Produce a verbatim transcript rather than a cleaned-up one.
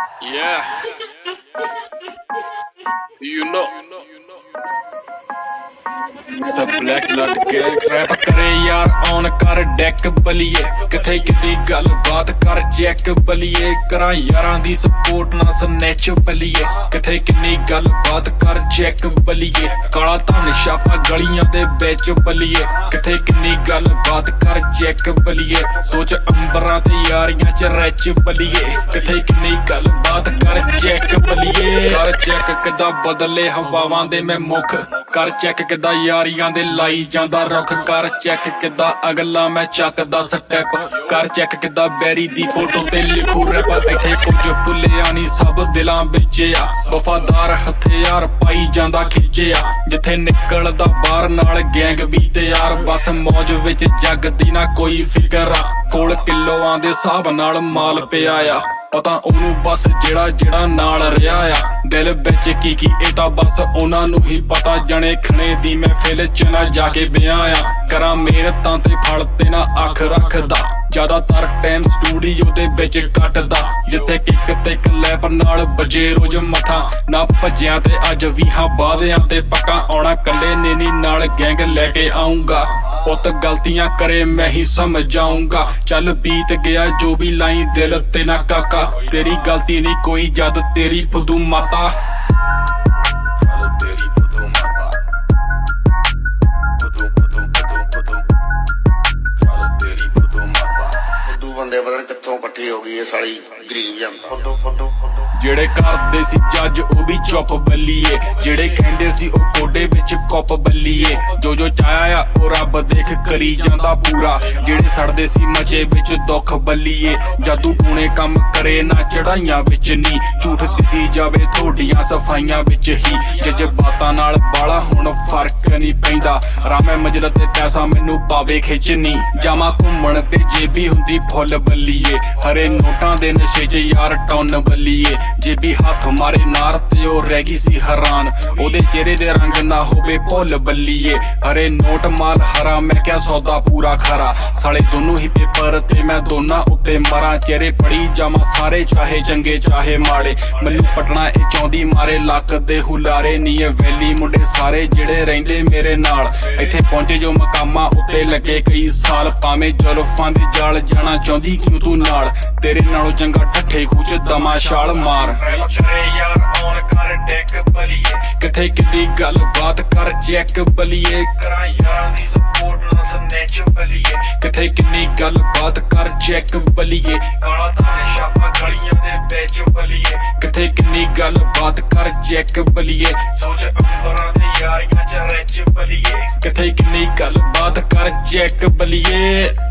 Yeah. You know. सब black लट के रैप करे यार ऑन कर डेक बलिए किथे किती गल बात कर चेक बलिए करा यारां दी सपोर्ट ना स्नैच बलिए किथे किन्नी गल बात कर चेक बलिए काला धन छापा गलियां दे विच बलिए किथे किन्नी गल बात कर चेक बलिए सोच अंबरां ते यारियां च रैच बलिए किथे किन्नी गल बात कर चेक बलिए कर चेक किदा बदले हवावां दे मैं मुख कर चेक किदा यारियां दे लाई जांदा रुख कर चेक किदा अगला मैं चकदा स्टैप कर चेक किदा बैरी दी फोटो ते लिखू रैप इत्थे कुछ भुल्लिया नी सब दिलां विच आ वफादार हथियार पाई जांदा खिच्चिया जिथे निकलदा बाहर नाल गैंग भी तैयार बस मौज विच जग दी ना कोई फिकर आ कोल किलोआं दे हिसाब नाल माल पिया आ पता ओनू बस जेड़ा जेड़ा नाल रिया आ दिल विच की की ए तां बस ओना नू ही पता जने खने दी मैं फिल च ना जाके बियां आ करा मेहनतां ते फल ते ना अख रखदा ज्यादातर टाइम स्टूडियो दे विच कटदा जिथे किक ते क्लैप नाल बजे रोज मथा ना भज्जियां ते अज वी हां वादियां ते पक्का आउणा कल्ले ने नी नाल गैंग लेके आऊंगा पुत गलतियां करे मैं ही समझाऊंगा चल बीत गया जो भी लाई दिल ते ना काका तेरी गलती नहीं कोई जद तेरी फुदू माता तेरी फुदू माता फुदू फुदू फुदू फुदू तेरी फुदू माता फुदू बंदे पता नहीं कित्थों इकट्ठी हो गई ये साली गरीब जनता फुदू फुदू फुदू जेड़े करदे सी जज ओ भी चुप बल्लीए जेड़े कहंदे सी ओ कोडे विच कुप बल्लीए जो जो चाहया ओ रब देख करी जांदा पूरा जेड़े सड़दे सी मचे विच दुख बल्लीए जादू टूने कम करे ना चढ़ाइयां विच नी झूठ दिसी जावे थोड़ियां सफाइयां विच ही जज्बातां नाल बाला हुण फर्क नहीं पैंदा रामे मजल ते पैसा मैनू पावे खिचनी जामा घुम्मण ते जेबी हुंदी फुल बल्लीए हरे नोटां दे नशे च यार टौन बल्लीए जेबी हाथ मारे नार ते ओ रह गई सी हैरान ओदे चेहरे दे रंग ना होवे भुल बल्लीए हरे नोट माल हरा मैं क्या सौदा पूरा खरा साले दोनों ही पेपर ते मैं दोना उत्ते मरा चेहरे पड़ी जामा सारे चाहे चंगे चाहे माड़े मैनू पटना ए चौंदी मारे लक दे हुलारे नी वैली मुंडे सारे जेड़े रहिंदे मेरे नाल इत्थे पहुंचे जो मकामा उत्ते लगे कई साल भावें जुल्फां दे जाल जाना चाहुंदी क्यों तू नाल तेरे नालों चंगा ठट्ठे खूच दमा छाल मार यार ऑन कर डेक बलिए किथे किती गल बात कर चेक बलिए करा यारां दी सपोर्ट ना स्नैच बलिए किथे किन्नी गल बात कर चेक बलिए काला धन छापा गलियां दे विच बलिए किथे किन्नी गल बात कर चेक बलिए सोच अंबरां ते यारियां च रैच बलिए किथे किन्नी गल बात कर चेक बलिए।